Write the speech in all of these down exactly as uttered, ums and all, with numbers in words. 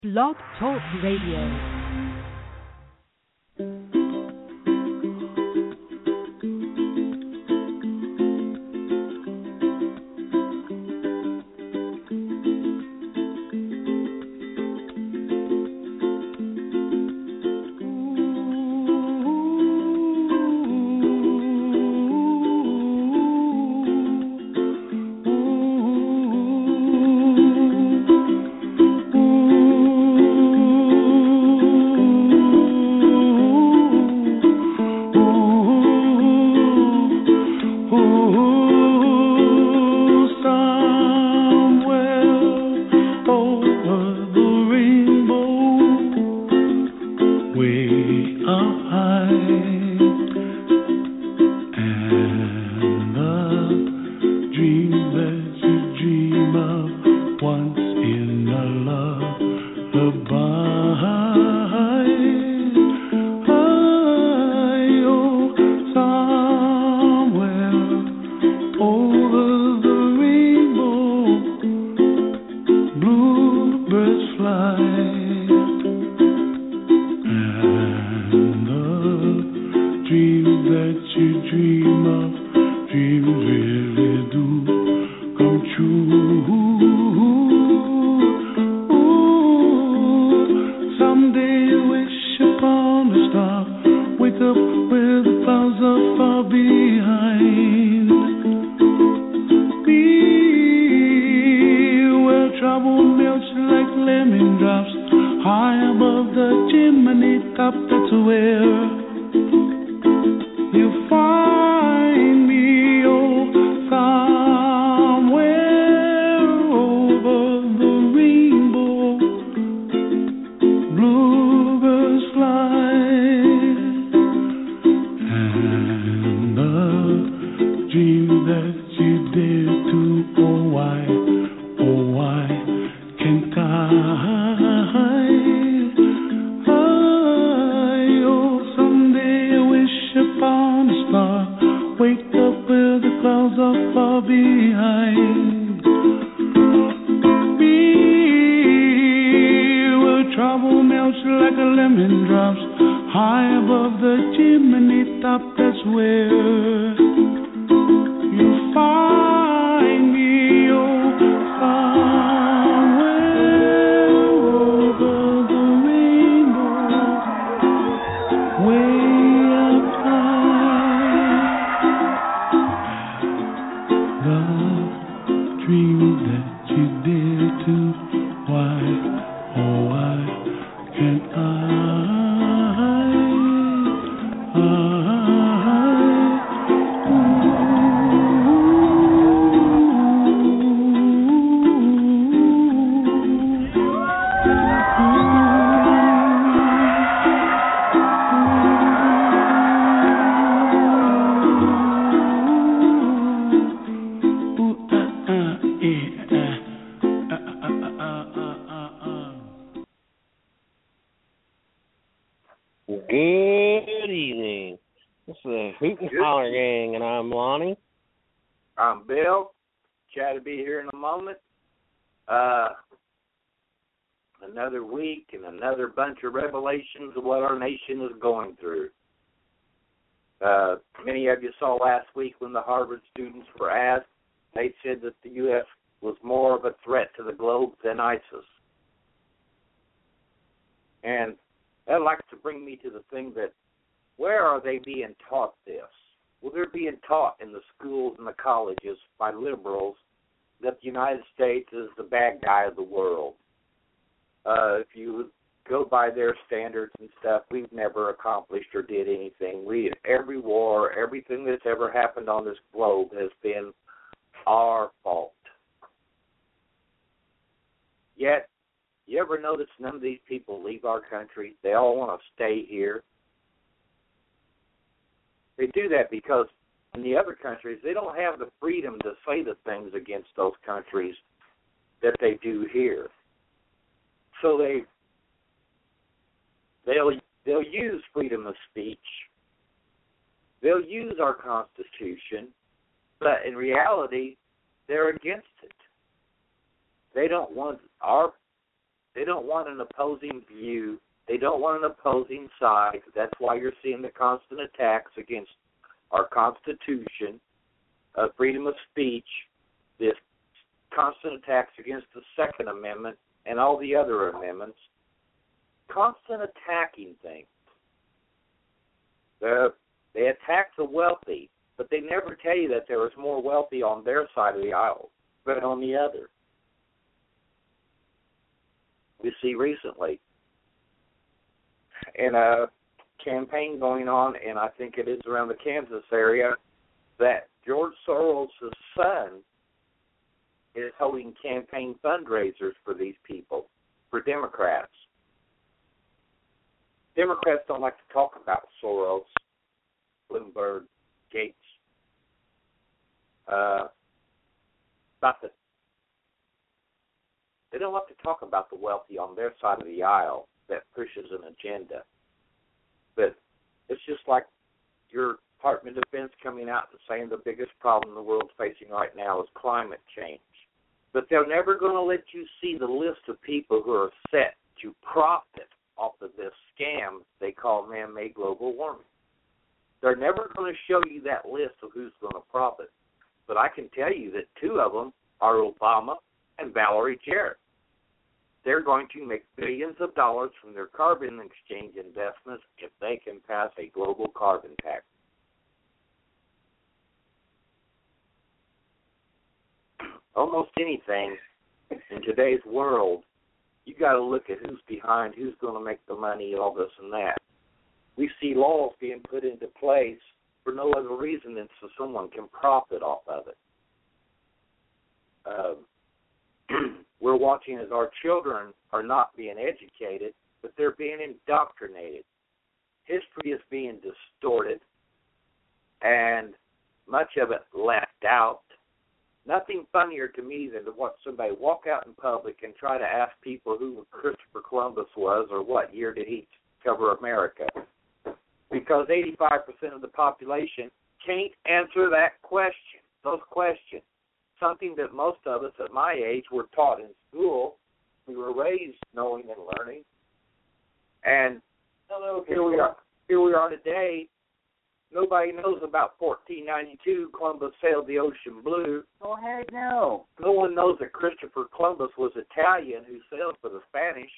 Blog Talk Radio. Another bunch of revelations of what our nation is going through. Uh, many of you saw last week when the Harvard students were asked, they said that the U S was more of a threat to the globe than ISIS. And that likes to bring me to the thing that, where are they being taught this? Well, they're being taught in the schools and the colleges by liberals that the United States is the bad guy of the world. Uh, if you go by their standards and stuff, we've never accomplished or did anything. We, every war, everything that's ever happened on this globe has been our fault. Yet, you ever notice none of these people leave our country? They all want to stay here. They do that because in the other countries, they don't have the freedom to say the things against those countries that they do here. So they they'll they'll use freedom of speech. They'll use our Constitution, but in reality, they're against it. They don't want our They don't want an opposing view. They don't want an opposing side. That's why you're seeing the constant attacks against our Constitution, uh, freedom of speech, this constant attacks against the Second Amendment and all the other amendments. Constant attacking things. Uh, they attack the wealthy, but they never tell you that there was more wealthy on their side of the aisle than on the other. We see recently in a campaign going on, and I think it is around the Kansas area, that George Soros' son is holding campaign fundraisers for these people, for Democrats. Democrats don't like to talk about Soros, Bloomberg, Gates, uh, about the, they don't like to talk about the wealthy on their side of the aisle that pushes an agenda. But it's just like your Department of Defense coming out and saying the biggest problem the world's facing right now is climate change. But they're never going to let you see the list of people who are set to profit off of this scam they call man-made global warming. They're never going to show you that list of who's going to profit. But I can tell you that two of them are Obama and Valerie Jarrett. They're going to make billions of dollars from their carbon exchange investments if they can pass a global carbon tax. Almost anything in today's world, you got to look at who's behind, who's going to make the money, all this and that. We see laws being put into place for no other reason than so someone can profit off of it. Um, we're watching as our children are not being educated, but they're being indoctrinated. History is being distorted, and much of it left out. Nothing funnier to me than to watch somebody walk out in public and try to ask people who Christopher Columbus was or what year did he cover America. Because eighty-five percent of the population can't answer that question, those questions. Something that most of us at my age were taught in school. We were raised knowing and learning. And here we are, here we are today. Nobody knows about fourteen ninety-two, Columbus sailed the ocean blue. Oh, heck no. No one knows that Christopher Columbus was Italian who sailed for the Spanish.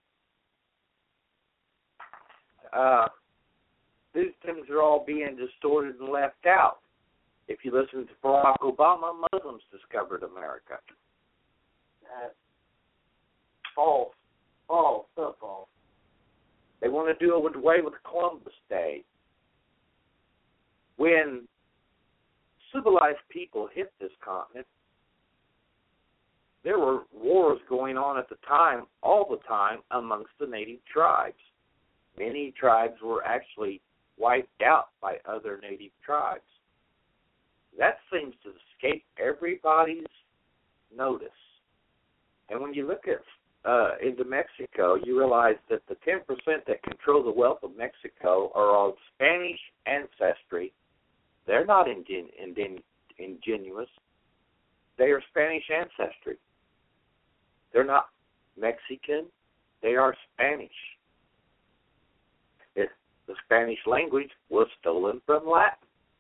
Uh, these things are all being distorted and left out. If you listen to Barack Obama, Muslims discovered America. That's false. False. So false. They want to do away with Columbus Day. When civilized people hit this continent, there were wars going on at the time, all the time, amongst the native tribes. Many tribes were actually wiped out by other native tribes. That seems to escape everybody's notice. And when you look at uh, into Mexico, you realize that the ten percent that control the wealth of Mexico are of Spanish ancestry. They're not ingen- ingen- ingenuous. They are Spanish ancestry. They're not Mexican. They are Spanish. It, the Spanish language was stolen from Latin.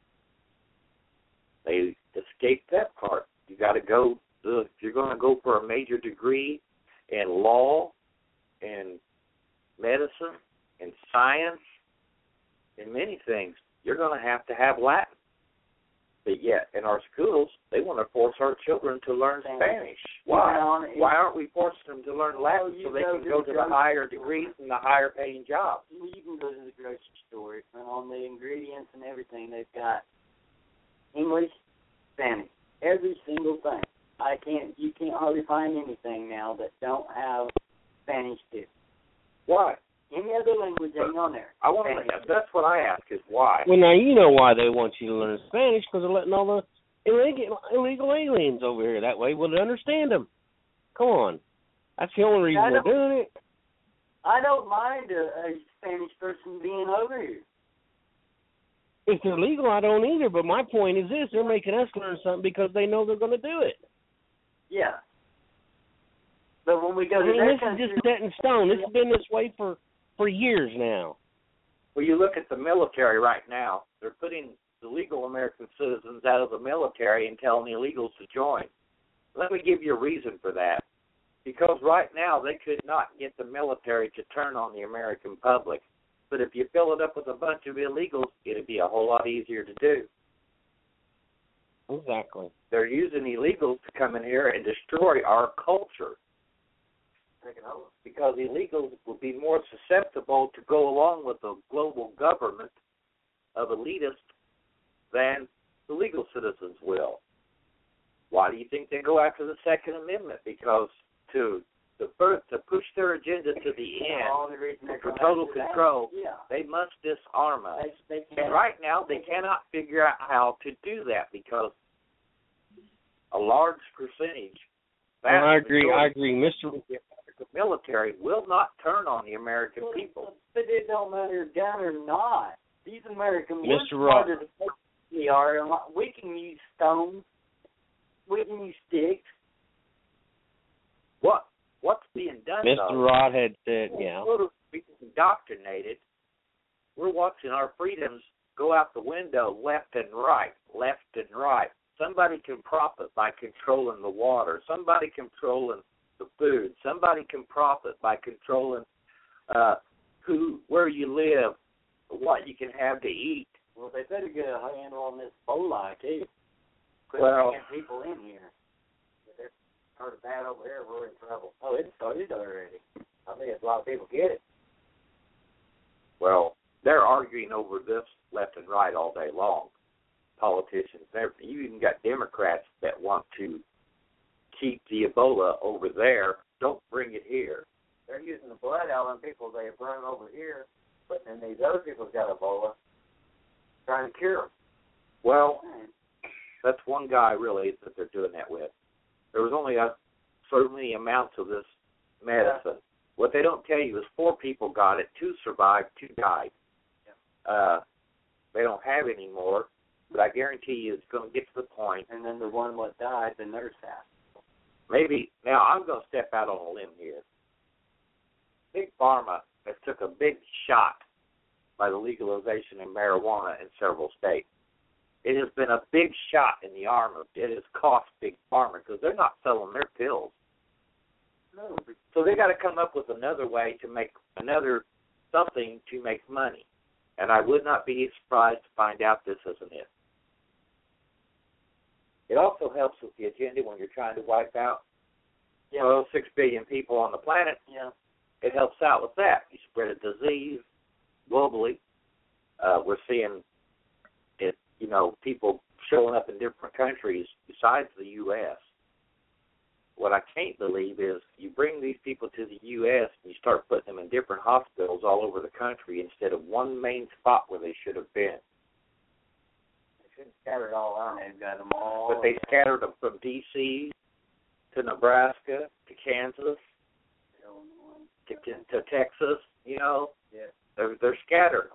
They escaped that part. You got to go, if you're going to go for a major degree in law, in medicine, in science, in many things, you're going to have to have Latin. But yet, in our schools, they want to force our children to learn Spanish. Why? Why aren't we forcing them to learn Latin so they can go to the higher degrees and the higher paying jobs? You can go to the grocery store, and on the ingredients and everything, they've got English, Spanish, every single thing. I can't. You can't hardly find anything now that don't have Spanish too. Why? Any other language ain't on there. I want to. That's what I ask is why. Well, now you know why they want you to learn Spanish, because they're letting all the illegal illegal aliens over here. That way we'll understand them. Come on, that's the only reason they're doing it. I don't mind a, a Spanish person being over here. If they're legal, I don't either. But my point is this: they're making us learn something because they know they're going to do it. Yeah. But when we go I to mean, their this country, is just set in stone. This has been this way for, for years now. Well, you look at the military right now. They're putting the legal American citizens out of the military and telling the illegals to join. Let me give you a reason for that. Because right now they could not get the military to turn on the American public. But if you fill it up with a bunch of illegals, it'd be a whole lot easier to do. Exactly. They're using illegals to come in here and destroy our culture. Because illegals will be more susceptible to go along with the global government of elitists than the legal citizens will. Why do you think they go after the Second Amendment? Because to to, first, to push their agenda to the end, for total control, yeah. they must disarm us. They, they and right now, they cannot figure out how to do that because a large percentage, well, I agree. I agree, Mister The military will not turn on the American but, people. But it don't matter down or not. These Americans, Mister we're Rock. smarter than we are. We can use stones. We can use sticks. What what's being done? Mister Though, Rod had said, yeah. We're being indoctrinated. We're watching our freedoms go out the window, left and right, left and right. Somebody can profit by controlling the water. Somebody controlling the food. Somebody can profit by controlling uh, who, where you live, what you can have to eat. Well, they better get a handle on this Ebola too. Quit Well, getting people in here. If they're started bad over there, we're in trouble. Oh, it started already. I think a lot of people get it. Well, they're arguing over this left and right all day long. Politicians, you even got Democrats that want to keep the Ebola over there. Don't bring it here. They're using the blood out on people they have brought over here, and these other people's got Ebola, trying to cure them. Well, that's one guy really that they're doing that with. There was only a certain amounts of this medicine. Yeah. What they don't tell you is four people got it, two survived, two died. Yeah. Uh, they don't have any more, but I guarantee you it's going to get to the point. And then the one that died, the nurse has. Maybe, now I'm going to step out on a limb here. Big Pharma has took a big shot by the legalization of marijuana in several states. It has been a big shot in the arm of it has cost Big Pharma because they're not selling their pills. No. So they got to come up with another way to make another something to make money. And I would not be surprised to find out this isn't it. It also helps with the agenda when you're trying to wipe out yeah. well, six billion people on the planet. Yeah. It helps out with that. You spread a disease globally. Uh, we're seeing it, you know, people showing up in different countries besides the U S What I can't believe is you bring these people to the U S and you start putting them in different hospitals all over the country instead of one main spot where they should have been. They should have scattered all out. They've got them all. But they scattered them from D C to Nebraska to Kansas to, to, to Texas, you know. Yeah. They're, they're scattered.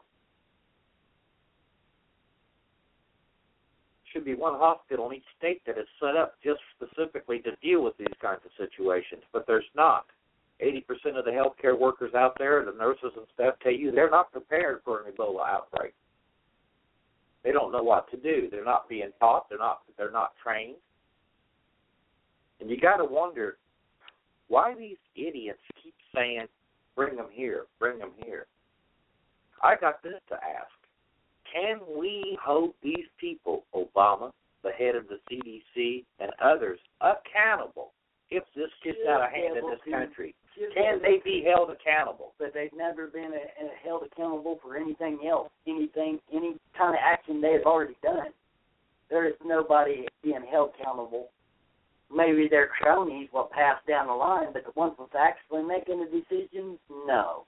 Should be one hospital in each state that is set up just specifically to deal with these kinds of situations, but there's not. eighty percent of the healthcare workers out there, the nurses and stuff, tell you they're not prepared for an Ebola outbreak. They don't know what to do. They're not being taught. They're not. They're not trained. And you got to wonder why these idiots keep saying, "Bring them here, bring them here." I got this to ask. Can we hold these people, Obama, the head of the C D C, and others, accountable if this gets out of hand in this country? Can they be held accountable? But they've never been a, a held accountable for anything else, anything, any kind of action they've already done. There is nobody being held accountable. Maybe their cronies will pass down the line, but the ones that's actually making the decisions, no.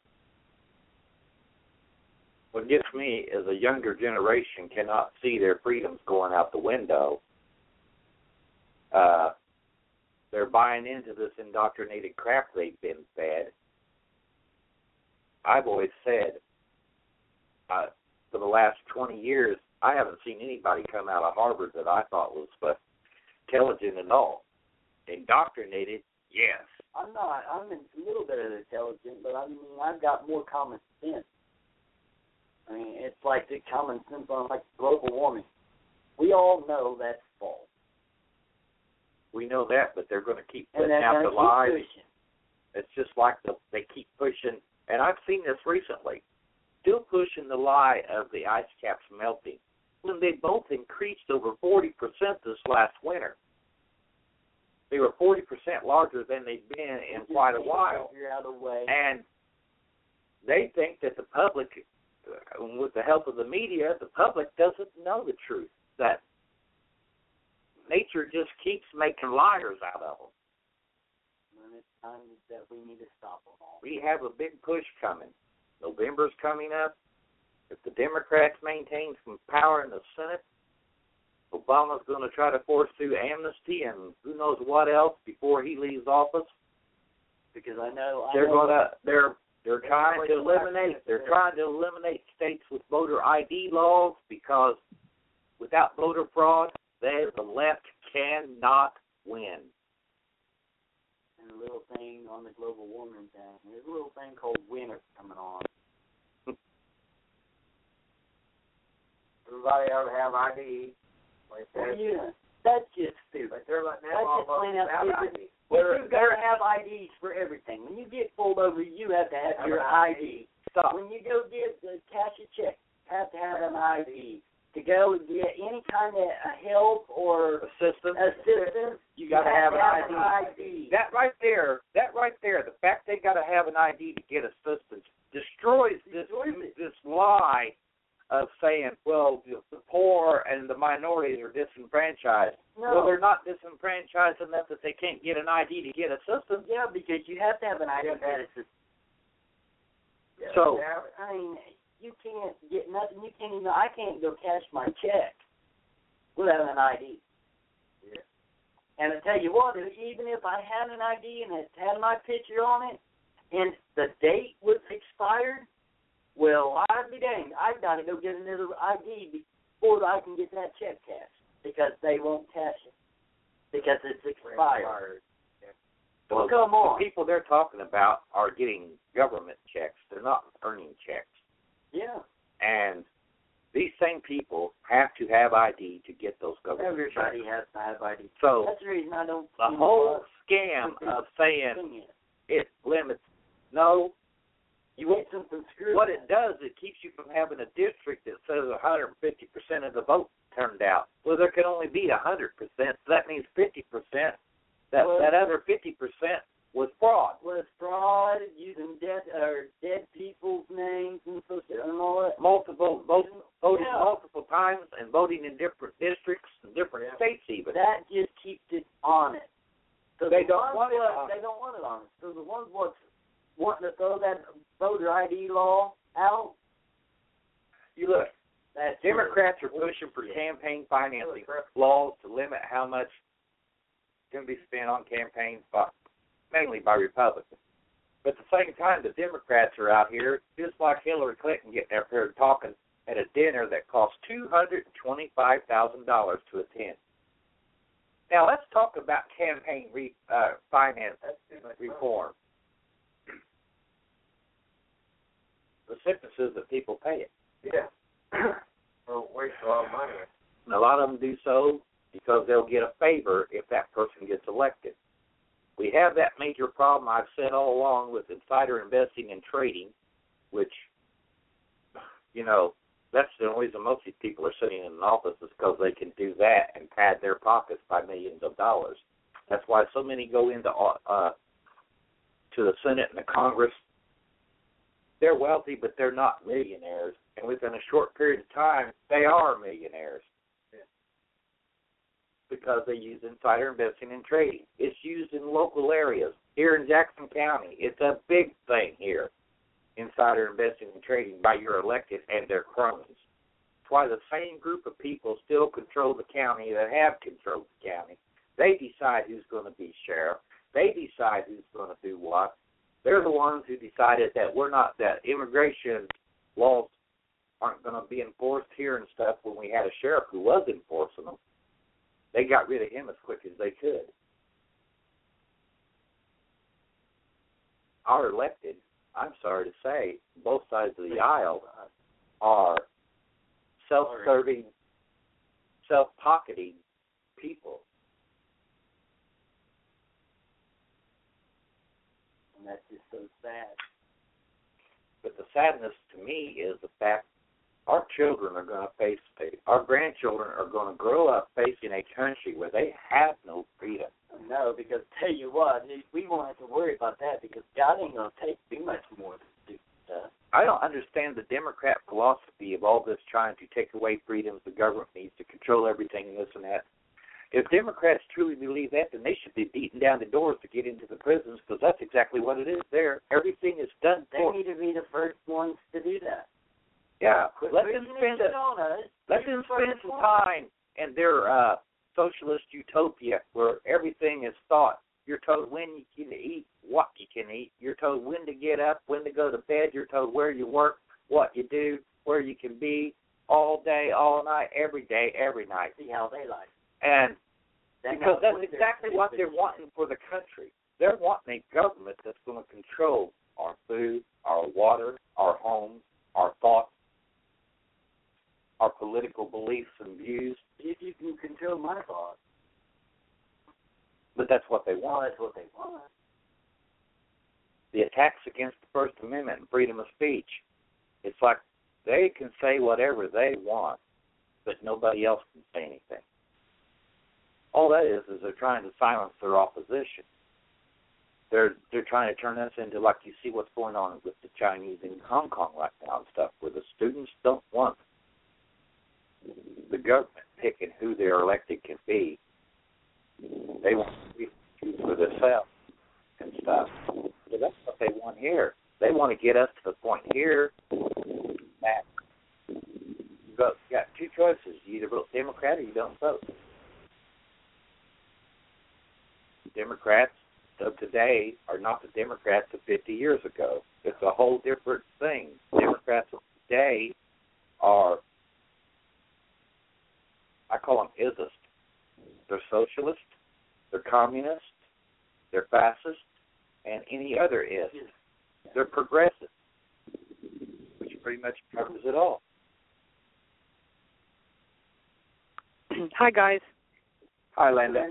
What gets me is a younger generation cannot see their freedoms going out the window. Uh, they're buying into this indoctrinated crap they've been fed. I've always said, uh, for the last twenty years, I haven't seen anybody come out of Harvard that I thought was uh, intelligent at all. Indoctrinated, yes. I'm not. I'm a little bit intelligent, but I mean, I've got more common sense. I mean, it's like the common sense on like global warming. We all know that's false. We know that, but they're going to keep And putting they're out going the to lies. keep pushing. It's just like the, they keep pushing, and I've seen this recently, still pushing the lie of the ice caps melting when they both increased over forty percent this last winter. They were forty percent larger than they've been in quite a while. Figure out a way. And they think that the public, uh, with the help of the media, the public doesn't know the truth, that nature just keeps making liars out of them. And it's time that we need to stop them all. We have a big push coming. November's coming up. If the Democrats maintain some power in the Senate, Obama's going to try to force through amnesty and who knows what else before he leaves office. Because I know I They're know going to they're they're They're trying to going to eliminate they're trying to eliminate states with voter I D laws because without voter fraud, they, the left cannot win. And a little thing on the global warming thing. There's a little thing called winter coming on. Everybody ought to have I D. Like that. Yeah, that's just stupid. Like they're letting That's just plain out stupid. You've got to have I Ds for everything. When you get pulled over, you have to have your I D. Stop. When you go get uh, cash a check, you have to have an I D. To go and get any kind of help or Assistance. assistance, You got to have an I D. an I D. That right there, that right there, the fact they got to have an I D to get assistance destroys this this lie of saying, well, the poor and the minorities are disenfranchised. No. Well, they're not disenfranchised enough that they can't get an I D to get assistance. Yeah, because you have to have an I D to get assistance. So, I mean, you can't get nothing. You can't even. I can't go cash my check without an I D. Yeah. And I tell you what, even if I had an I D and it had my picture on it, and the date was expired, well, I'd be danged. I've got to go get another I D before I can get that check cashed because they won't cash it because it's expired. Well, come on. The people they're talking about are getting government checks. They're not earning checks. Yeah. And these same people have to have I D to get those government Everybody checks. has to have I D. So that's the reason I don't. the whole scam of saying it limits, no, you want something screwed. what it does, it keeps you from having a district that says one hundred fifty percent of the vote turned out. Well, there can only be one hundred percent, so that means fifty percent. That, well, that other fifty percent was fraud. Was fraud, using dead or dead people's names and so and all that. Multiple, both voting yeah. multiple times and voting in different districts and different yeah. states even. That just keeps it honest. So they the don't want it what, honest. They don't want it honest. So the ones what's wanting to throw that voter I D law out. You look. That's Democrats are pushing for campaign financing laws to limit how much can be spent on campaigns, by, mainly by Republicans. But at the same time, the Democrats are out here, just like Hillary Clinton, getting up here talking at a dinner that costs two hundred twenty-five thousand dollars to attend. Now, let's talk about campaign re, uh, finance reform. The sentence is that people pay it. Yeah. Well, waste a lot of money. And a lot of them do so because they'll get a favor if that person gets elected. We have that major problem I've said all along with insider investing and trading, which, you know, that's the only reason most of these people are sitting in an office is because they can do that and pad their pockets by millions of dollars. That's why so many go into uh, to the Senate and the Congress. They're wealthy, but they're not millionaires. And within a short period of time, they are millionaires because they use insider investing and trading. It's used in local areas. Here in Jackson County, it's a big thing here, insider investing and trading by your elected and their cronies. That's why the same group of people still control the county that have controlled the county. They decide who's going to be sheriff. They decide who's going to do what. They're the ones who decided that we're not, that immigration laws aren't going to be enforced here and stuff when we had a sheriff who was enforcing them. They got rid of him as quick as they could. our elected, I'm sorry to say, both sides of the aisle are self-serving, self-pocketing people. And that's just so sad. But the sadness to me is the fact our children are going to face, our grandchildren are going to grow up facing a country where they have no freedom. No, because tell you what, we won't have to worry about that because God ain't going to take too much more to do stuff. I don't understand the Democrat philosophy of all this trying to take away freedoms. The government needs to control everything and this and that. If Democrats truly believe that, then they should be beating down the doors to get into the prisons because that's exactly what it is there. Everything is done They for. need to be the first ones to do that. Yeah, Quit let them spend it on us. let them spend some time in their uh, socialist utopia where everything is thought. You're told when you can eat, what you can eat. You're told when to get up, when to go to bed. You're told where you work, what you do, where you can be, all day, all night, every day, every night. See how they like it. And That because knows that's exactly what they're wanting for the country. They're wanting a government that's going to control our food, our water, our homes, our thoughts, our political beliefs and views. If you can control my thoughts. But that's what they Well, want. that's what they want. The attacks against the First Amendment and freedom of speech. It's like they can say whatever they want, but nobody else can say anything. All that is is they're trying to silence their opposition. They're they're trying to turn us into, like you see what's going on with the Chinese in Hong Kong right now and stuff, where the students don't want the government picking who their elected can be. They want to be for themselves and stuff. So that's what they want here. They want to get us to the point here that you got, you got two choices. You either vote Democrat or you don't vote. Democrats of today are not the Democrats of fifty years ago. It's a whole different thing. Democrats of today are, I call them isist. They're socialist, they're communist, they're fascist, and any other is. They're progressive, which pretty much covers it all. Hi, guys. Hi, Linda.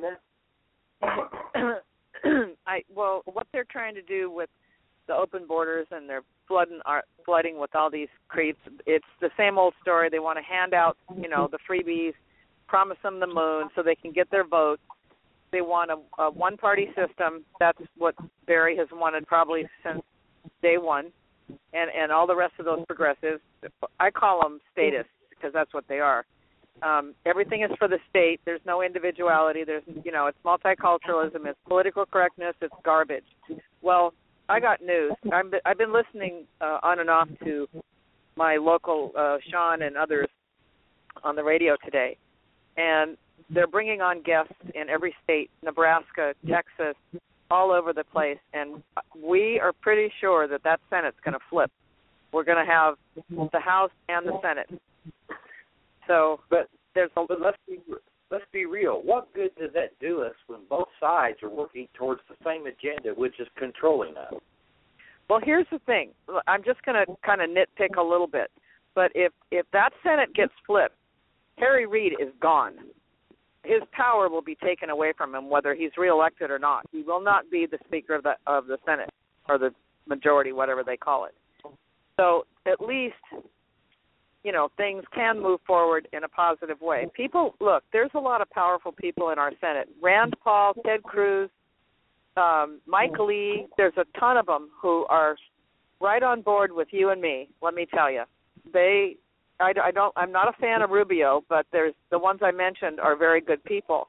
I well, what they're trying to do with the open borders and they're flooding, are flooding with all these creeps. It's the same old story. They want to hand out, you know, the freebies, promise them the moon so they can get their vote. They want a, a one-party system. That's what Barry has wanted probably since day one, and and all the rest of those progressives. I call them statists because that's what they are. Um, everything is for the state. There's no individuality. There's, you know, it's multiculturalism. It's political correctness. It's garbage. Well, I got news. I'm, I've been listening uh, on and off to my local uh, Sean and others on the radio today, and they're bringing on guests in every state, Nebraska, Texas, all over the place, and we are pretty sure that that Senate's going to flip. We're going to have the House and the Senate. So, but there's a, but let's be let's be real. What good does that do us when both sides are working towards the same agenda, which is controlling us? Well, here's the thing. I'm just going to kind of nitpick a little bit, but if if that Senate gets flipped, Harry Reid is gone. His power will be taken away from him, whether he's reelected or not. He will not be the Speaker of the of the Senate or the majority, whatever they call it. So at least, you know, things can move forward in a positive way. People, look, there's a lot of powerful people in our Senate. Rand Paul, Ted Cruz, um, Mike Lee, there's a ton of them who are right on board with you and me, let me tell you. They, I, I don't, I'm not a fan of Rubio, but there's the ones I mentioned are very good people.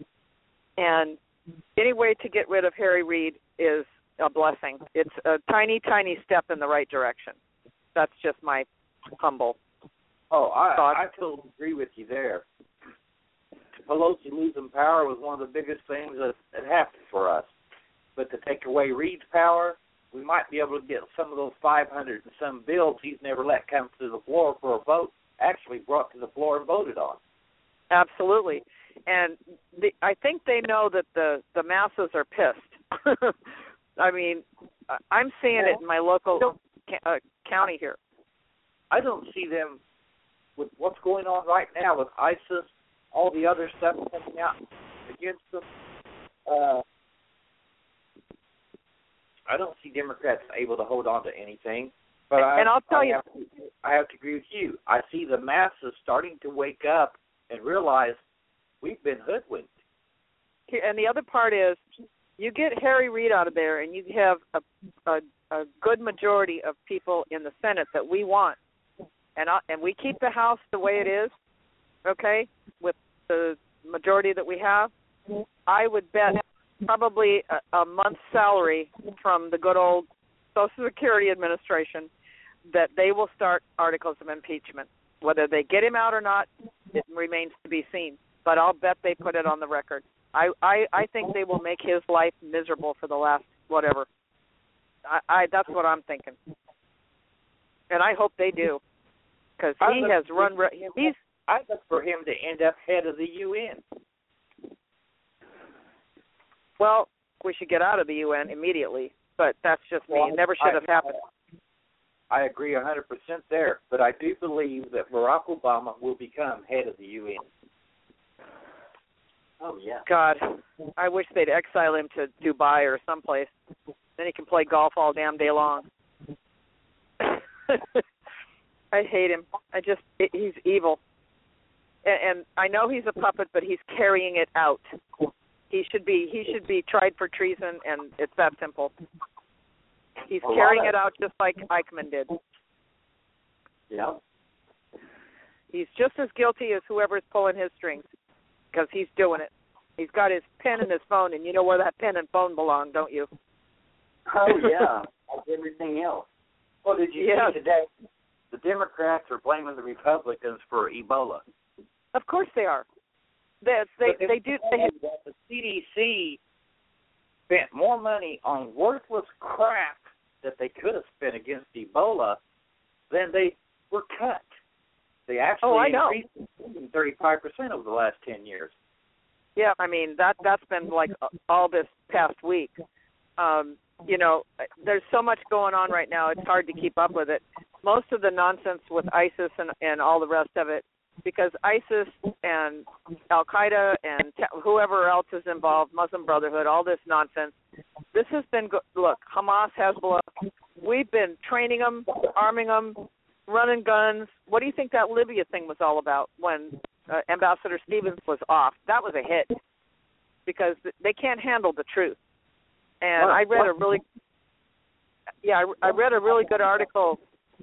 And any way to get rid of Harry Reid is a blessing. It's a tiny, tiny step in the right direction. That's just my humble Oh, I, thought. I totally agree with you there. Pelosi losing power was one of the biggest things that, that happened for us. But to take away Reid's power, we might be able to get some of those five hundred and some bills he's never let come to the floor for a vote actually brought to the floor and voted on. Absolutely. And the, I think they know that the, the masses are pissed. I mean, I- I'm seeing it in my local ca- uh, county here. I don't see them with what's going on right now with ISIS, all the other stuff coming out against them. Uh, I don't see Democrats able to hold on to anything. But I, and I'll tell I you, have to, I have to agree with you. I see the masses starting to wake up and realize we've been hoodwinked. And the other part is, you get Harry Reid out of there, and you have a, a, a good majority of people in the Senate that we want, and I, and we keep the House the way it is, okay, with the majority that we have. I would bet probably a, a month's salary from the good old Social Security Administration that they will start articles of impeachment. Whether they get him out or not, it remains to be seen. But I'll bet they put it on the record. I, I, I think they will make his life miserable for the last whatever. I, I that's what I'm thinking, and I hope they do, because he has run. He's. I look for him to end up head of the U N. Well, we should get out of the U N immediately, but that's just me. Well, it never should have I, happened. I agree one hundred percent there, but I do believe that Barack Obama will become head of the U N. Oh, yeah. God, I wish they'd exile him to Dubai or someplace. Then he can play golf all damn day long. I hate him. I just, he's evil. And, and I know he's a puppet, but he's carrying it out. He should be, he should be tried for treason, and it's that simple. He's carrying it out just like Eichmann did. Yeah. He's just as guilty as whoever's pulling his strings, because he's doing it. He's got his pen and his phone, and you know where that pen and phone belong, don't you? Oh, yeah, like everything else. Well, did you yeah. see today the Democrats are blaming the Republicans for Ebola? Of course they are. They, they, they do. They have, the C D C spent more money on worthless crap that they could have spent against Ebola than they were cut. They actually oh, I know. increased thirty-five percent over the last ten years. Yeah, I mean, that, that's been like all this past week. Um, you know, there's so much going on right now, it's hard to keep up with it. Most of the nonsense with ISIS and, and all the rest of it, because ISIS and Al-Qaeda and te- whoever else is involved, Muslim Brotherhood, all this nonsense, this has been, go- look, Hamas, Hezbollah, we've been training them, arming them, running guns. What do you think that Libya thing was all about when uh, Ambassador Stevens was off? That was a hit, because they can't handle the truth. And I read a really, yeah, I, I read a really good article.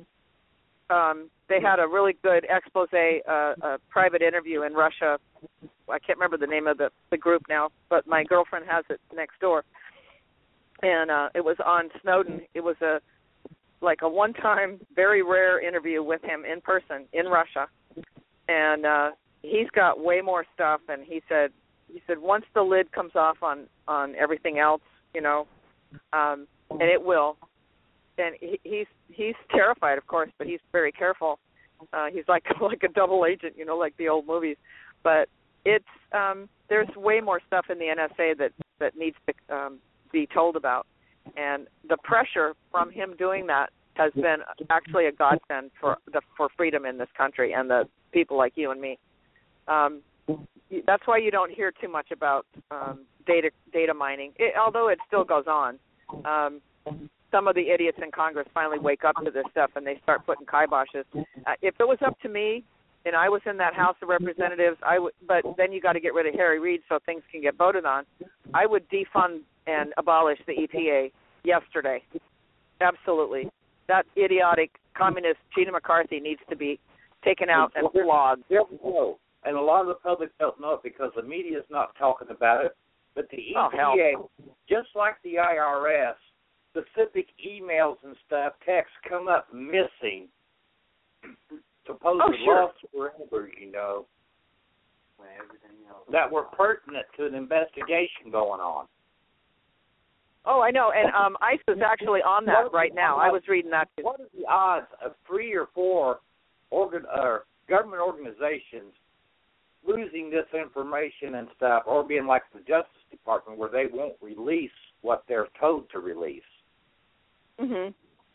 Um, they had a really good expose, uh, a private interview in Russia. I can't remember the name of the, the group now, but my girlfriend has it next door. And uh, it was on Snowden. It was a like a one-time, very rare interview with him in person in Russia. And uh, he's got way more stuff. And he said, he said once the lid comes off on, on everything else, you know, um, and it will. And he, he's he's terrified, of course, but he's very careful. Uh, he's like like a double agent, you know, like the old movies. But it's um, there's way more stuff in the N S A that that needs to um, be told about, and the pressure from him doing that has been actually a godsend for the for freedom in this country and the people like you and me. Um, that's why you don't hear too much about um, data data mining, it, although it still goes on. Um, some of the idiots in Congress finally wake up to this stuff and they start putting kiboshes. Uh, if it was up to me and I was in that House of Representatives, I would. But then you got to get rid of Harry Reid so things can get voted on. I would defund and abolish the E P A yesterday. Absolutely, that idiotic communist Gina McCarthy needs to be taken out and flogged. And a lot of the public don't know it because the media is not talking about it. But the E P A, oh, just like the I R S, specific emails and stuff, texts come up missing, supposedly oh, sure. lost forever, you know, that were pertinent to an investigation going on. Oh, I know, and um, ICE is actually on that right now. I was reading that too. What are the odds of three or four organ, uh, government organizations losing this information and stuff, or being like the Justice Department where they won't release what they're told to release? Mhm.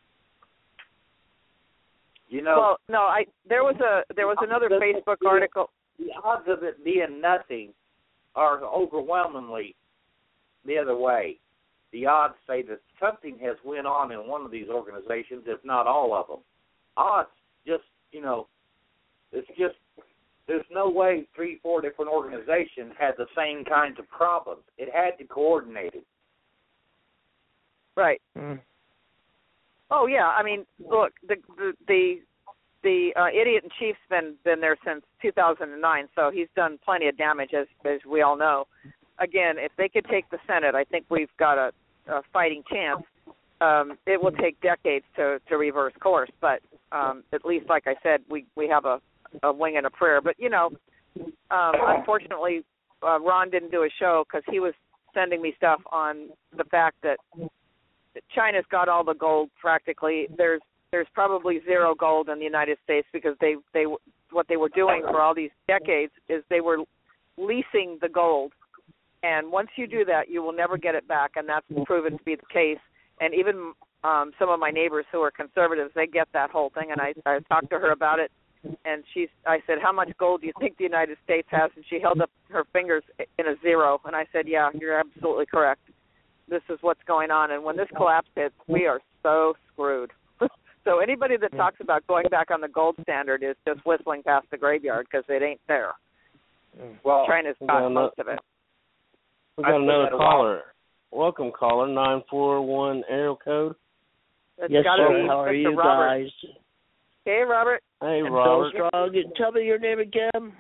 You know. Well, no, I there was a there was another Facebook article. The odds of it being nothing are overwhelmingly the other way. The odds say that something has went on in one of these organizations, if not all of them. Odds just, you know, it's just, there's no way three, four different organizations had the same kinds of problems. It had to coordinate it. Right. Mm. Oh yeah, I mean, look, the the the, the uh, idiot in chief's been been there since two thousand nine, so he's done plenty of damage, as as we all know. Again, if they could take the Senate, I think we've got a, a fighting chance. Um, it will take decades to, to reverse course, but um, at least, like I said, we, we have a, a wing and a prayer. But, you know, um, unfortunately, uh, Ron didn't do a show because he was sending me stuff on the fact that China's got all the gold practically. There's there's probably zero gold in the United States because they, they what they were doing for all these decades is they were leasing the gold. And once you do that, you will never get it back, and that's proven to be the case. And even um, some of my neighbors who are conservatives, they get that whole thing. And I, I talked to her about it, and she's. I said, how much gold do you think the United States has? And she held up her fingers in a zero. And I said, yeah, you're absolutely correct. This is what's going on. And when this collapse hits, we are so screwed. So anybody that talks about going back on the gold standard is just whistling past the graveyard because it ain't there. Well, China's got most of it. We got another caller. Welcome, caller, nine four one area code. It's yes, gotta sir. be How are Mister you Robert. guys? Hey, Robert. Hey, And Robert. Bill Strong. Tell me your name again.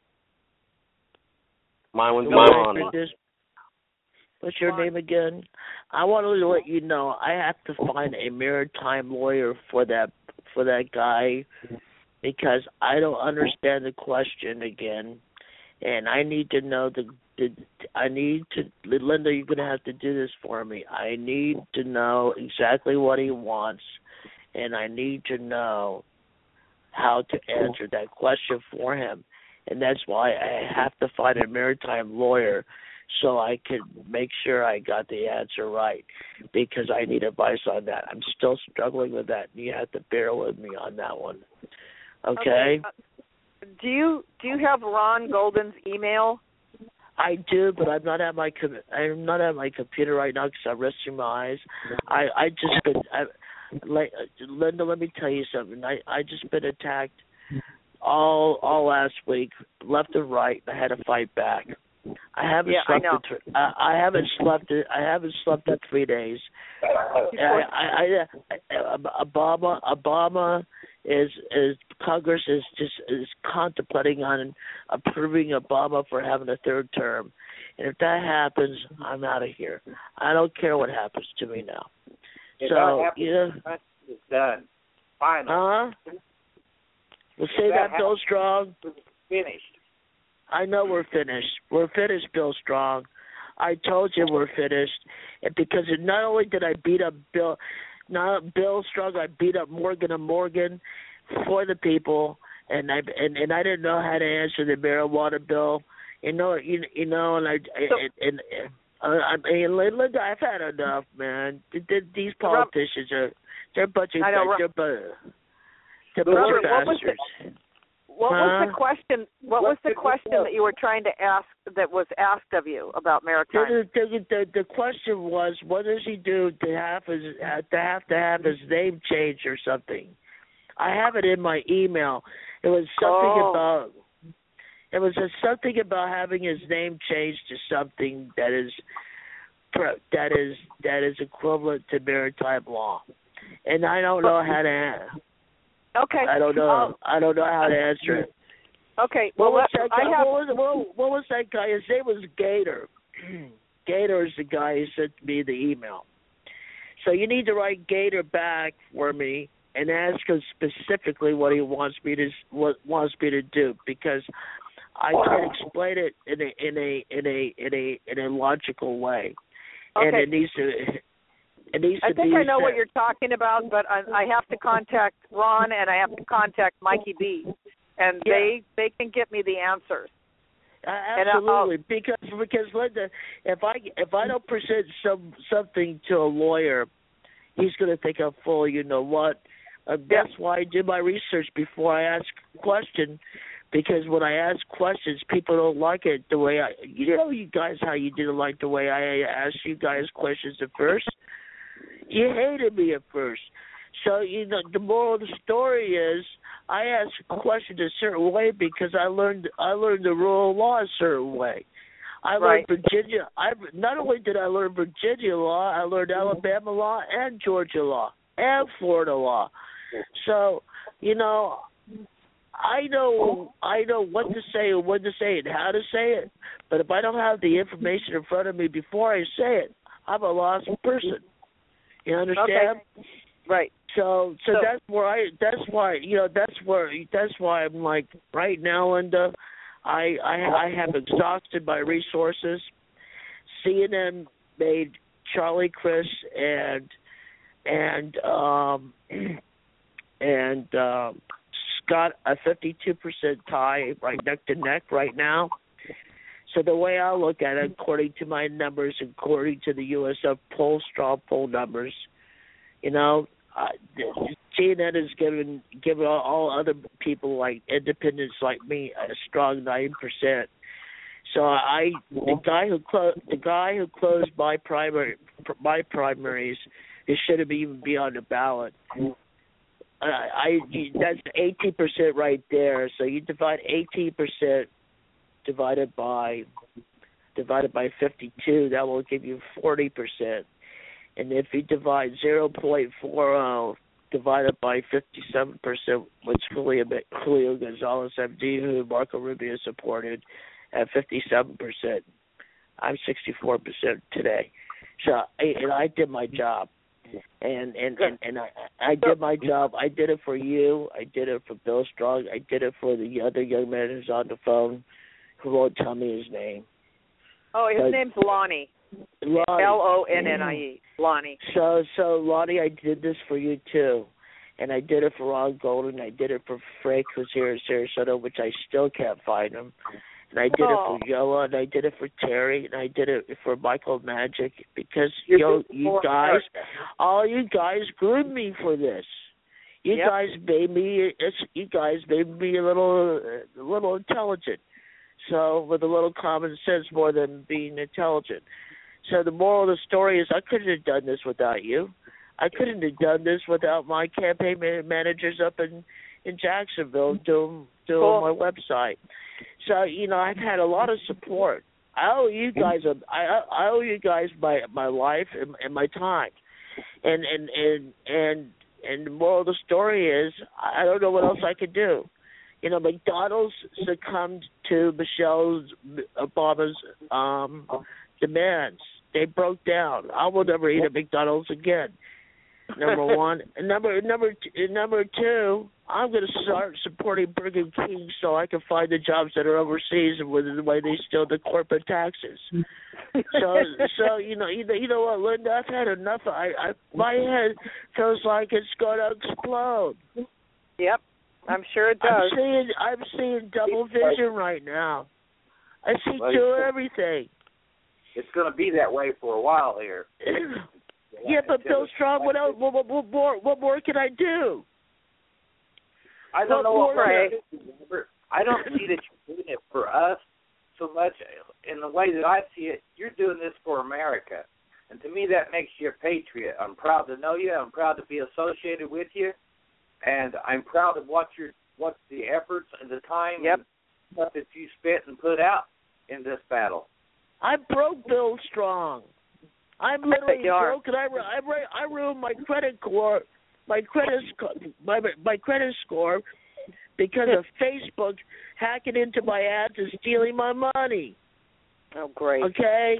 Mine was Mine. gone. What's your name again? I want to let you know I have to find a maritime lawyer for that for that guy because I don't understand the question again, and I need to know the. the I need to, Linda, you're going to have to do this for me. I need to know exactly what he wants, and I need to know how to answer that question for him. And that's why I have to find a maritime lawyer so I can make sure I got the answer right, because I need advice on that. I'm still struggling with that, and you have to bear with me on that one. Okay? okay. Uh, do you do you have Ron Golden's email? I do, but I'm not at my com- I'm not at my computer right now because I'm resting my eyes. I I just been I, like Linda. Let me tell you something. I I just been attacked all all last week, left and right. I had to fight back. I haven't yeah, slept. I, know. In th- I, I haven't slept. In, I haven't slept in three days. I, I, I, I, Obama Obama is is Congress is just is contemplating on approving Obama for having a third term, and if that happens, I'm out of here. I don't care what happens to me now. If so that happens, yeah, it's done. Finally. Huh? We'll say that that, Bill Strong. Finished. I know we're finished. We're finished, Bill Strong. I told you we're finished, and because not only did I beat up Bill, not Bill Strong, I beat up Morgan and Morgan for the people, and I and, and I didn't know how to answer the marijuana bill. You know, you, you know, and I and, and uh, I mean, Linda, I've had enough, man. These politicians are they're a bunch of I know, they're, they're, they're Robert, bunch what of was the, bastards. what Huh? was the question? What was the question that you were trying to ask that was asked of you about maritime? The, the, the, the question was, what does he do to have his to have to have his name changed or something? I have it in my email. It was something Oh. about it was a, something about having his name changed to something that is that is that is equivalent to maritime law, and I don't know how to. Okay. I don't know. Um, I don't know how to answer it. Okay. What Well, was let, that guy? I have. What was, what, what was that guy? His name was Gator. Gator is the guy who sent me the email. So you need to write Gator back for me and ask him specifically what he wants me to what wants me to do, because I can explain it in a in a in a in a in a logical way, Okay. and it needs to. It needs I to think be I know said. what you're talking about, but I, I have to contact Ron and I have to contact Mikey B, and Yeah. they they can get me the answers. Uh, And I'll- absolutely, because because Linda, if I if I don't present some something to a lawyer, he's going to think I'm full of you know what. Uh, that's why I do my research before I ask a question, because when I ask questions, people don't like it the way I. You know, you guys, how you didn't like the way I asked you guys questions at first. You hated me at first. So, you know, the moral of the story is I ask questions a certain way because I learned I learned the rule of law a certain way. I learned Right. Virginia. I not only did I learn Virginia law, I learned Alabama law and Georgia law and Florida law. So, you know, I know I know what to say and when to say it and how to say it. But if I don't have the information in front of me before I say it, I'm a lost person. You understand? Okay. Right. So, so, So- that's where I. That's why you know. That's where. That's why I'm like right now, Linda. I I, I have exhausted my resources. C N N made Charlie Crist and and um and um, Scott a fifty-two percent tie right neck to neck right now. So the way I look at it, according to my numbers, according to the U S F poll, straw poll numbers, you know, uh, C N N has given given all, all other people like independents like me a strong nine percent. So I, the guy who clo- the guy who closed my primary my primaries, it shouldn't even be on the ballot. Uh, I that's eighteen percent right there. So you divide eighteen percent divided by divided by fifty-two, that will give you forty percent. And if you divide zero point four zero divided by fifty-seven percent, which Julio, Julio Gonzalez, M D, who Marco Rubio supported, at fifty-seven percent, I'm sixty-four percent today. So, I, and I did my job. And and, and, and I, I did my job. I did it for you. I did it for Bill Strong. I did it for the other young man who's on the phone who won't tell me his name. Oh, his but, name's Lonnie. Lonnie. L O N N I E. Lonnie. So, so Lonnie, I did this for you too, and I did it for Ron Golden. I did it for Frank, who's here in Sarasota, which I still can't find him. And I did Oh. it for Yoa, and I did it for Terry, and I did it for Michael Magic, because you know, you guys, all you guys groomed me for this. You Yep. guys made me. It's, you guys made me a little, a little intelligent. So with a little common sense more than being intelligent. So the moral of the story is I couldn't have done this without you. I couldn't have done this without my campaign managers up in, in Jacksonville doing, doing Cool. my website. So, you know, I've had a lot of support. I owe you guys a, I, I owe you guys my, my life and, and my time. And, and, and, and, and the moral of the story is I don't know what else I could do. You know, McDonald's succumbed to Michelle Obama's um, demands. They broke down. I will never eat at McDonald's again. Number one, and number number t- number two, I'm going to start supporting Burger King so I can find the jobs that are overseas and with the way they steal the corporate taxes. so, so you know, you know, you know what, Linda, I've had enough. I, I my head feels like it's going to explode. Yep. I'm sure it I'm does. seeing I'm seeing double vision right now. I see Well, through everything. It's going to be that way for a while here. Yeah, but Bill Strong, what else? What, what, what more? What more can I do? I don't know What what more- we're gonna do. I don't see that you're doing it for us so much. In the way that I see it, you're doing this for America, and to me, that makes you a patriot. I'm proud to know you. I'm proud to be associated with you, and I'm proud of what your what the efforts and the time Yep. and stuff that you spent and put out in this battle. I broke Bill Strong. I'm literally You are. broke, and I, I, I ruined my credit score, my credit sc- my my credit score, because of Facebook hacking into my ads and stealing my money. Oh, great. Okay,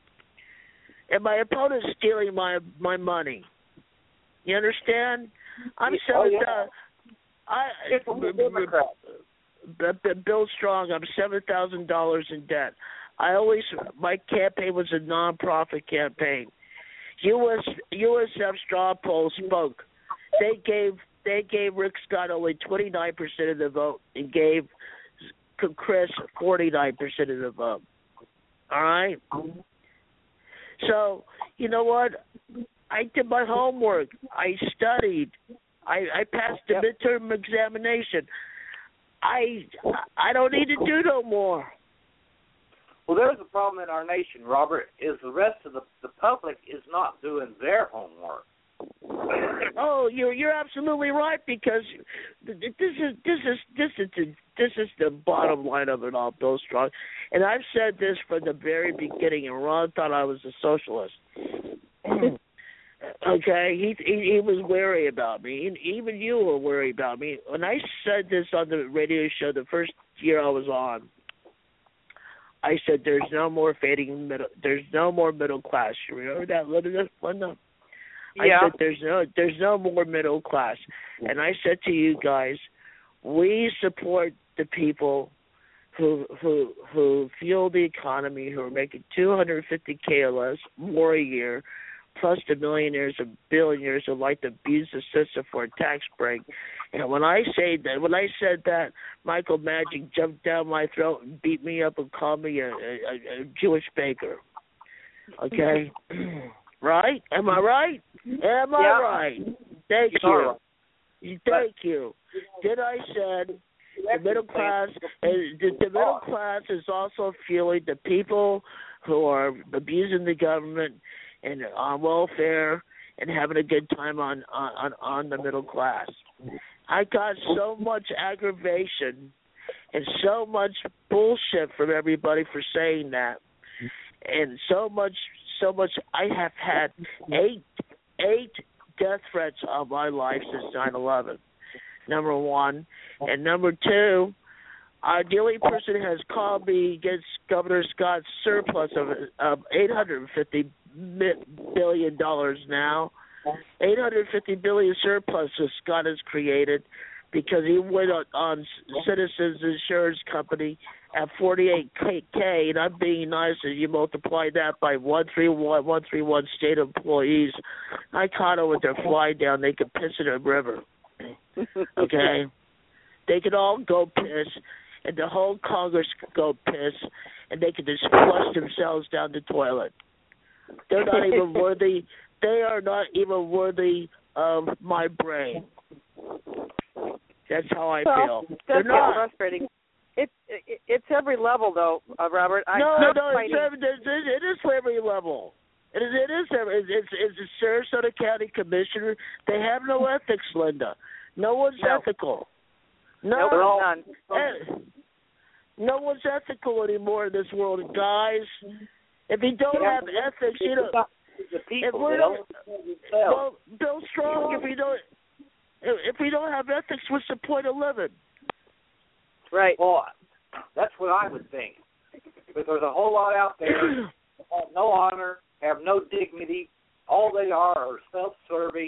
and my opponent's stealing my my money. You understand? I'm Oh, seven. yeah. Uh, I It's a Democrat. B- B- Bill Strong. I'm seven thousand dollars in debt. I always my campaign was a nonprofit campaign. U S U S F straw poll spoke. They gave they gave Rick Scott only twenty nine percent of the vote and gave Chris forty nine percent of the vote. All right. So you know what? I did my homework. I studied. I I passed the Yep. midterm examination. I I don't need to do no more. Well, there's a problem in our nation, Robert, is the rest of the, the public is not doing their homework. Oh, you're you're absolutely right, because th- th- this is this is this is the, this is the bottom line of it all, Bill Strong. And I've said this from the very beginning, and Ron thought I was a socialist. Okay, he, he he was wary about me, and even you were wary about me. When I said this on the radio show the first year I was on, I said there's no more fading middle, there's no more middle class. You remember that, Linda? Linda? I Yeah. said there's no there's no more middle class, and I said to you guys, we support the people who who who fuel the economy, who are making two hundred fifty K or less more a year, plus the millionaires and billionaires who like to abuse the system for a tax break. And when I say that, when I said that, Michael Magic jumped down my throat and beat me up and called me a, a, a Jewish baker. Okay, right? Am I right? Am I Yeah. right? Thank you. Thank you. Then I said the middle class, and the, the middle class is also fueling the people who are abusing the government and on welfare and having a good time on, on, on the middle class. I got so much aggravation and so much bullshit from everybody for saying that, and so much, so much. I have had eight, eight death threats on my life since nine eleven. Number one, and number two, uh, the only person has called me against Governor Scott's surplus of of eight hundred fifty billion dollars now. eight hundred fifty billion dollars surplus that Scott has created because he went on, on Citizens Insurance Company at forty-eight K, and I'm being nice, and you multiply that by one thirty-one, one thirty-one state employees. I caught them with their fly down. They could piss in a river. Okay? They could all go piss, and the whole Congress could go piss, and they could just flush themselves down the toilet. They're not even worthy. They are not even worthy of my brain. That's how I well, feel. It They're does get not. frustrating. It, it it's every level though, uh, Robert. I, No, I'm no, it's, fighting- every- it, it is every level. It is. It is. Every, it's, it's, it's the Sarasota County Commissioner. They have no ethics, Linda. No one's No. ethical. No, Nope, Well, none. eh, no one's ethical anymore in this world, guys. If you don't Yeah, have ethics, you know. the If people we're that not, don't themselves. well, Bill Strong, if we don't, if if we don't have ethics, what's the point of living? Right. Well, that's what I would think. But there's a whole lot out there that have no honor, have no dignity. All they are are self-serving.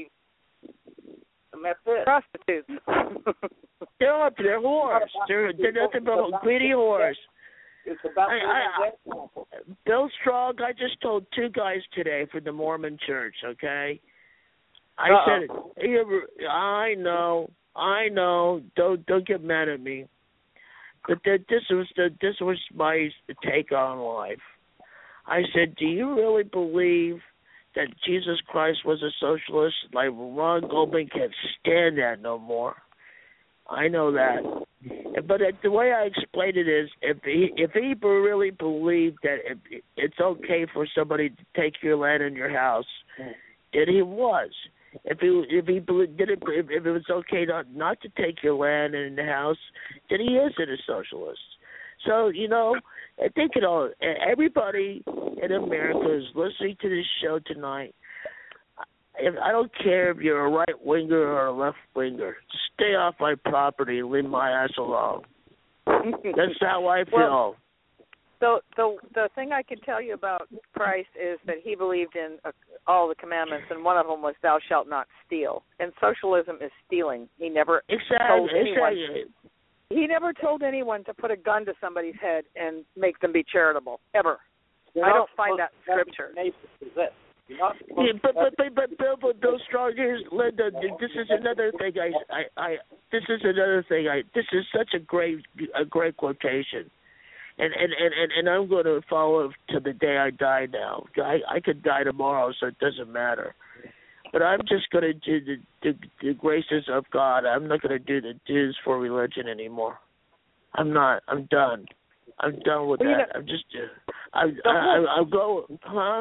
And that's it. Prostitutes. They're not. They're whores. They're they're nothing but greedy whores. It's about I, I, I, Bill Strong, I just told two guys today from the Mormon Church. Okay, I Uh-oh. said it. You ever- I know, I know. Don't don't get mad at me. But that this was the this was my take on life. I said, do you really believe that Jesus Christ was a socialist? Like Ron Goldman can't stand that no more. I know that. But the way I explain it is, if he if he really believed that it, it's okay for somebody to take your land and your house, then he was. If he if he did it, if, if it was okay not not to take your land and the house, then he isn't a socialist. So you know, I think it all. Everybody in America is listening to this show tonight. If, I don't care if you're a right winger or a left winger. Stay off my property and leave my ass alone. That's how I feel. Well, So the the thing I can tell you about Christ is that he believed in uh, all the commandments, and one of them was "Thou shalt not steal." And socialism is stealing. He never exactly. told anyone. Exactly. He never told anyone to put a gun to somebody's head and make them be charitable ever. You're I not don't find that supposed to scripture. have neighbors possessed. You're not supposed Yeah, but to have- but but but Bill, but Bill Strong, here's Linda. This is another thing. I, I I this is another thing. I this is such a great a great quotation, and and and and, and I'm going to follow it to the day I die. Now, I I could die tomorrow, so it doesn't matter. but I'm just going to do the, the the graces of God. I'm not going to do the dues for religion anymore. I'm not. I'm done. I'm done with well, that. You know, I'm just. Uh, I, I, I, I'll go. Huh?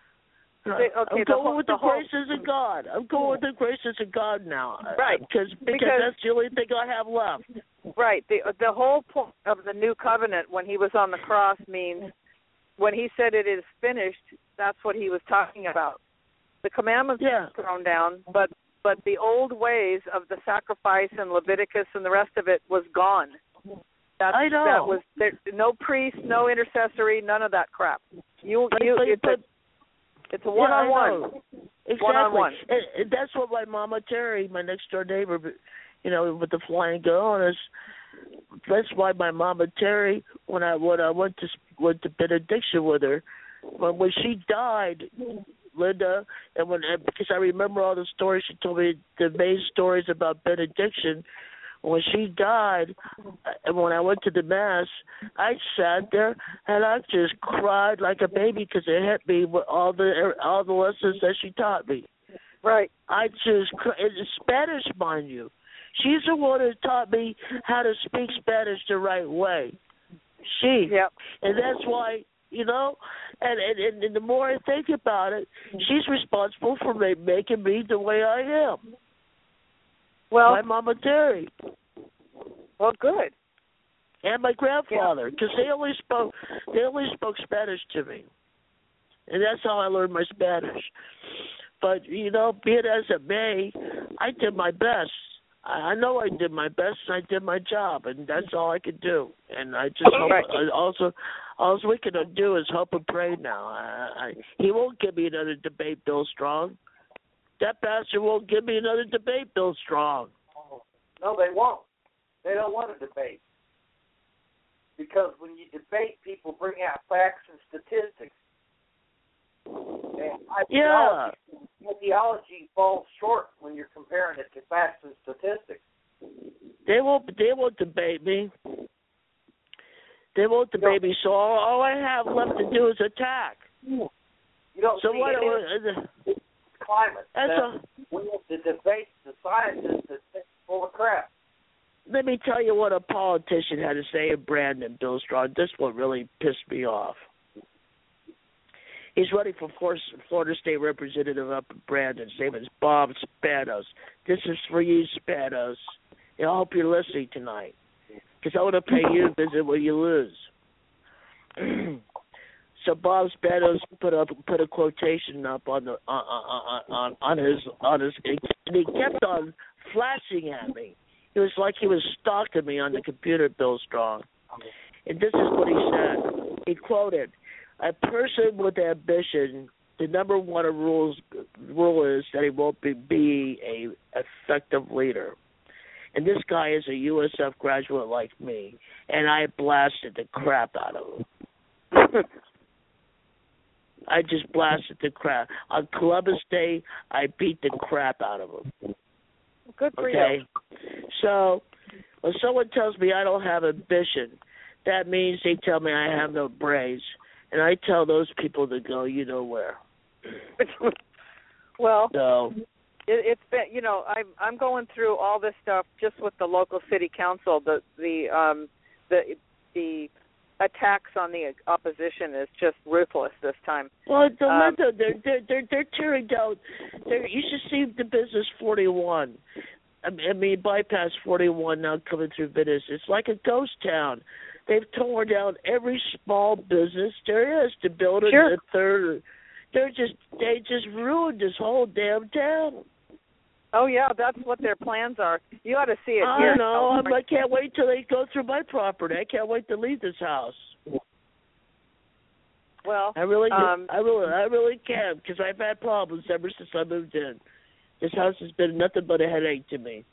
Okay, I'm the going whole, with the, the, whole, graces of God. I'm going with the graces of God now. Right. Because, because because that's the only thing I have left. Right. The the whole point of the new covenant when he was on the cross means when he said it is finished, that's what he was talking about. The commandments yeah. were thrown down, but but the old ways of the sacrifice and Leviticus and the rest of it was gone. That's, I know. That was there, no priest, no intercessory, none of that crap. You but, you but, it's but, a it's a one on one. Exactly. One on one. And, and that's what my Mama Terry, my next door neighbor, you know, with the flying goannas. That's why my Mama Terry, when I when I went to went to benediction with her, when when she died, Linda, and when because I remember all the stories she told me, the main stories about benediction. When she died, and when I went to the mass, I sat there and I just cried like a baby because it hit me with all the all the lessons that she taught me. Right. I just it's Spanish, mind you. She's the one who taught me how to speak Spanish the right way. She. Yep. And that's why, you know, and, and, and the more I think about it, she's responsible for ma- making me the way I am. Well, my Mama Terry. Well, good. And my grandfather, because yeah. they only spoke they only spoke Spanish to me, and that's how I learned my Spanish. But you know, be it as it may, I did my best. I, I know I did my best, and I did my job, and that's all I could do. And I just hope, right. I also all we can do is hope and pray now. I, I, he won't give me another debate, Bill Strong. That bastard won't give me another debate, Bill Strong. No, they won't. They don't want to debate. Because when you debate, people bring out facts and statistics. And yeah. ideology, ideology falls short when you're comparing it to facts and statistics. They won't. They won't debate me. They won't debate me. So all, all I have left to do is attack. You don't so see what? It is climate. That's that a, when the debate, the scientists, is full of crap. Let me tell you what a politician had to say in Brandon, Bill Strong. This one really pissed me off. He's running for Florida State Representative up in Brandon. His name is Bob Spanos. This is for you, Spanos. I hope you're listening tonight, because I want to pay you a visit when you lose. So Bob Spanos put up put a quotation up on the on on, on his on his, and he kept on flashing at me. It was like he was stalking me on the computer, Bill Strong. And this is what he said. He quoted, "A person with ambition, the number one rules rule is that he won't be, be a effective leader." And this guy is a U S F graduate like me, and I blasted the crap out of him. I just blasted the crap. On Columbus Day, I beat the crap out of him. Good for okay? you. So when someone tells me I don't have ambition, that means they tell me I have no brains. And I tell those people to go, you know where. Well, so, it, it's been, you know, I'm I'm going through all this stuff just with the local city council. The the um the the attacks on the opposition is just ruthless this time. Well, the um, Linda, they're they're they're they're tearing down. They're, you should see the business forty-one. I mean, bypass forty-one now coming through Venice. It's like a ghost town. They've torn down every small business there is to build a, sure. a third. They're just they just ruined this whole damn town. Oh yeah, that's what their plans are. You ought to see it I here. know. I'm, I can't wait till they go through my property. I can't wait to leave this house. Well, I really, um, I really, I really can, because I've had problems ever since I moved in. This house has been nothing but a headache to me.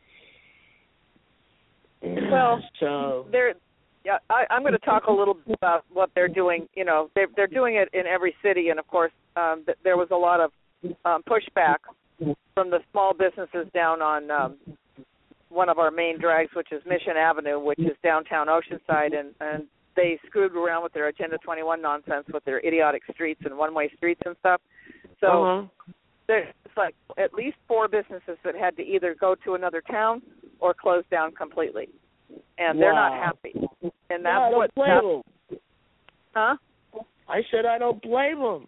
Well, so they're. Yeah, I, I'm going to talk a little bit about what they're doing. You know, they're they're doing it in every city, and of course, um, th- there was a lot of um, pushback from the small businesses down on um, one of our main drags, which is Mission Avenue, which is downtown Oceanside, and, and they screwed around with their Agenda twenty-one nonsense with their idiotic streets and one-way streets and stuff. So uh-huh. there, like at least four businesses that had to either go to another town or close down completely, and they're Wow. not happy. And No, that's I don't what. blame That's, them. huh? I said I don't blame them.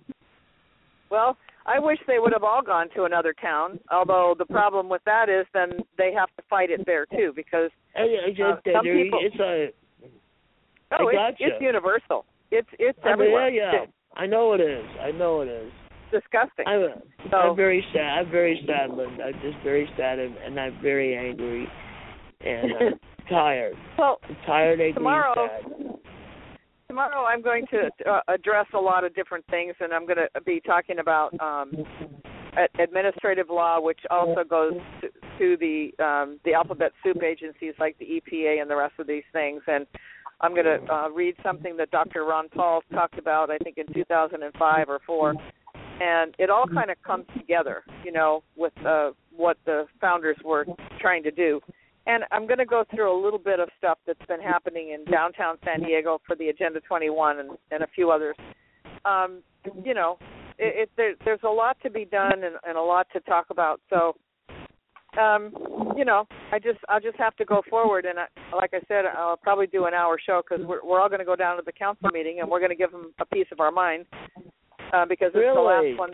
Well, I wish they would have all gone to another town. Although the problem with that is then they have to fight it there too, because Hey, hey, uh, hey, some there- people. It's a. Oh, I it's, gotcha. it's universal. It's it's I mean, everywhere. yeah, yeah. It's I know it is. I know it is. disgusting. I'm, So- I'm very sad. I'm very sad, Linda. I'm just very sad, and, and I'm very angry, and I'm tired. Well, I'm tired, angry, tomorrow, and sad. tomorrow I'm going to uh, address a lot of different things, and I'm going to be talking about um, a- administrative law, which also goes to, to the um, the alphabet soup agencies like the E P A and the rest of these things. And I'm going to uh, read something that Doctor Ron Paul talked about, I think in two thousand five or four, and it all kind of comes together, you know, with uh, what the founders were trying to do. And I'm going to go through a little bit of stuff that's been happening in downtown San Diego for the Agenda twenty-one and, and a few others. Um, you know, it, it, there, there's a lot to be done and, and a lot to talk about. So, um, you know, I just I'll just have to go forward. And I, like I said, I'll probably do an hour show because we're, we're all going to go down to the council meeting and we're going to give them a piece of our mind uh, because it's Really? the last one.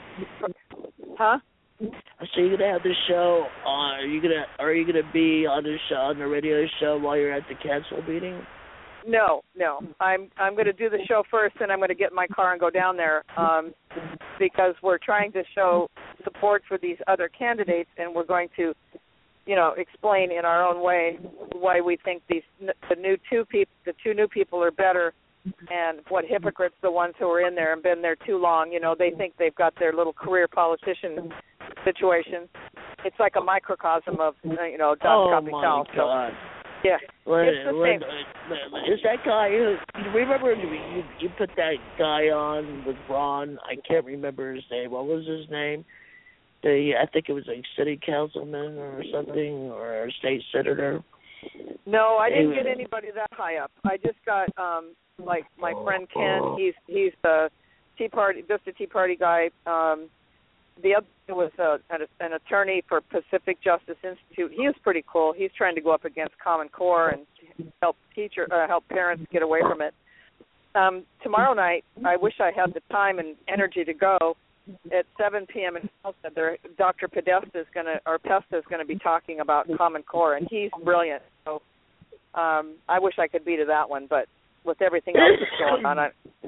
Huh? So you're gonna have the show on? Are you gonna are you gonna be on the show on the radio show while you're at the council meeting? No, no. I'm I'm going to do the show first, and I'm going to get in my car and go down there um, because we're trying to show support for these other candidates, and we're going to, you know, explain in our own way why we think these the new two people, the two new people are better, and what hypocrites the ones who are in there and been there too long. You know, they think they've got their little career politician situation. It's like a microcosm of you know Don Oh Capital. my God! So, yeah, Linda, it's the Linda, same. is that guy who? You remember you you put that guy on with Ron? I can't remember his name. What was his name? The I think it was like city councilman or something or a state senator. No, I didn't Anyway. get anybody that high up. I just got um like my friend Ken. He's he's the Tea Party, just a Tea Party guy. Um, the other was a, an, an attorney for Pacific Justice Institute. He was pretty cool. He's trying to go up against Common Core and help teacher uh, help parents get away from it. Um, tomorrow night, I wish I had the time and energy to go. At seven p.m. in Halstead, there, Doctor Podesta is going to, or Pesta is going to be talking about Common Core, and he's brilliant. So um, I wish I could be to that one, but with everything else that's going on, I,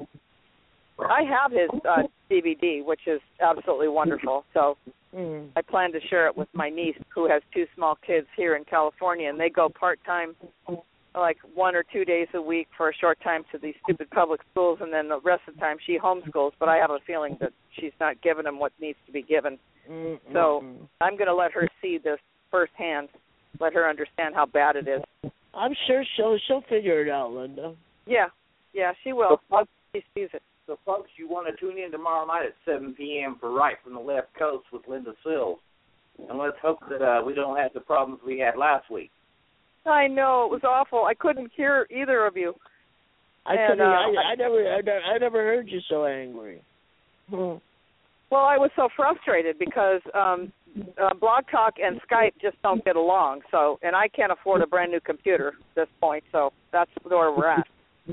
I have his uh, D V D, which is absolutely wonderful. So Mm. I plan to share it with my niece, who has two small kids here in California, and they go part-time, like one or two days a week for a short time to these stupid public schools, and then the rest of the time she homeschools, but I have a feeling that she's not giving them what needs to be given. Mm, So mm, mm. I'm going to let her see this firsthand, let her understand how bad it is. I'm sure she'll she'll figure it out, Linda. Yeah, yeah, she will. Once she sees it. So, folks, you want to tune in tomorrow night at seven p.m. for Right from the Left Coast with Linda Sills. And let's hope that uh, we don't have the problems we had last week. I know, it was awful. I couldn't hear either of you. I And, couldn't. uh, I, I never. I never. I never heard you so angry. Hmm. Well, I was so frustrated because um, uh, Blog Talk and Skype just don't get along. So, and I can't afford a brand new computer at this point. So that's where we're at.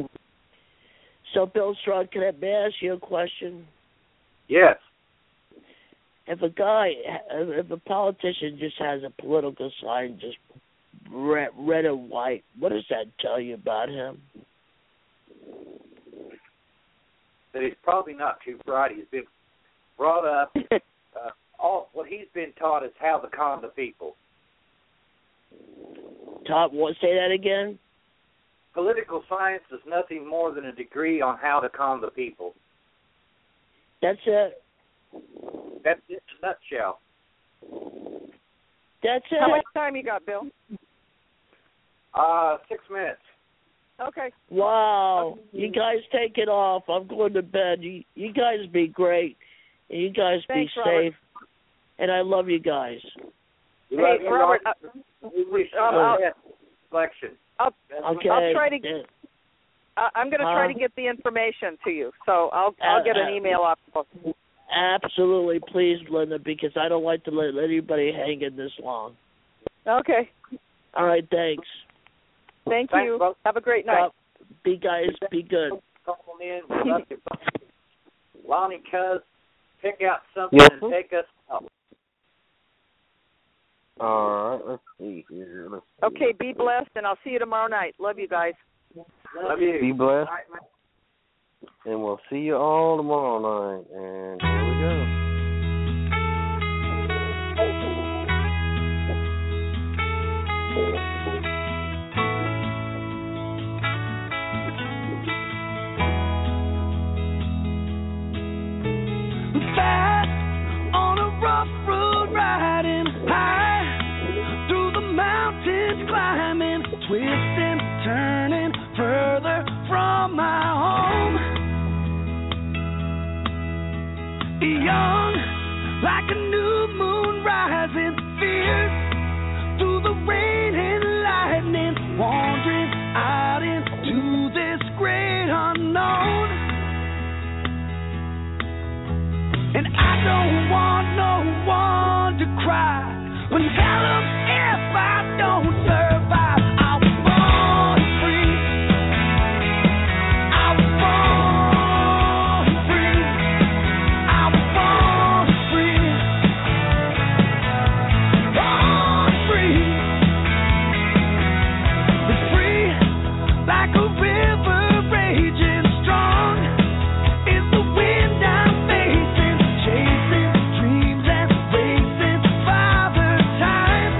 So, Bill Strong, can I, may I ask you a question? Yes. If a guy, if a politician just has a political sign, just red, red and white, what does that tell you about him? That he's probably not too bright. He's been brought up. Uh, all what he's been taught is how to con the people. Top, what? Say that again. Political science is nothing more than a degree on how to con the people. That's it. That's it in a nutshell. That's it. How much time you got, Bill? Uh, six minutes. Okay. Wow. You guys take it off. I'm going to bed. You, you guys be great. And you guys Thanks, be Robert. safe. And I love you guys. We Hey, love you, Robert, Robert. uh, we wish you um, the I'll- best selection. I'll, Okay. I'll try to. Yeah. I- I'm going to try Huh? to get the information to you. So I'll I'll get an Uh, uh, email off. Absolutely, please, Linda, because I don't like to let anybody hang in this long. Okay. All right, thanks. Thank Thanks, you. brother. Have a great night. Uh, be guys, be good. Call in. We love you. Lonnie Cuz, pick out something Yes, and take us out. All right, let's see here. Let's see. Okay, be blessed, and I'll see you tomorrow night. Love you guys. Love you. Be blessed. All right, man. And we'll see you all tomorrow night. And here we go. Fast on a rough road, riding high through the mountains, climbing, twisting, turning further from my home. Young, like a new moon rising, fierce through the rain and lightning, wandering out into this great unknown. And I don't want no one to cry when tell them if I don't survive. I was born free. I was born free. I was born free. Born free. It's free like a river raging strong. It's the wind I'm facing, chasing dreams and racing Father Time.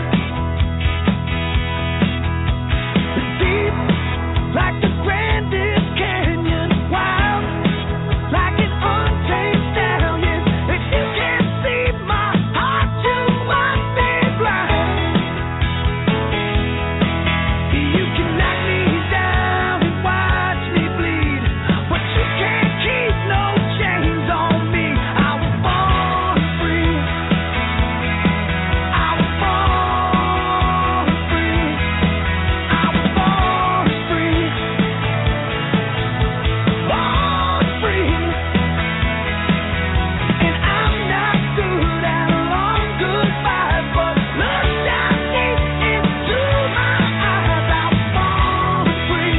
Deep like the grandest canyon, wild like an untamed stallion. If you can't see my heart, you must be blind. You can knock me down and watch me bleed, but you can't keep no chains on me. I was born free. I was born free. I was born free. Born free. And I'm not good at long goodbyes, but look down deep into my eyes. I was born free.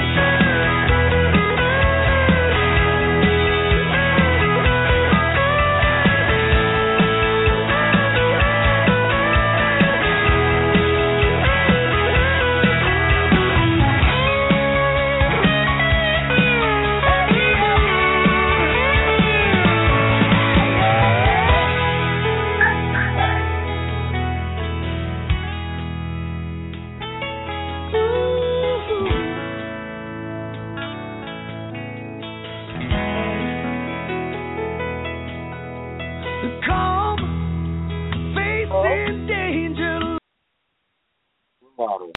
Calm, facing danger. Bottle.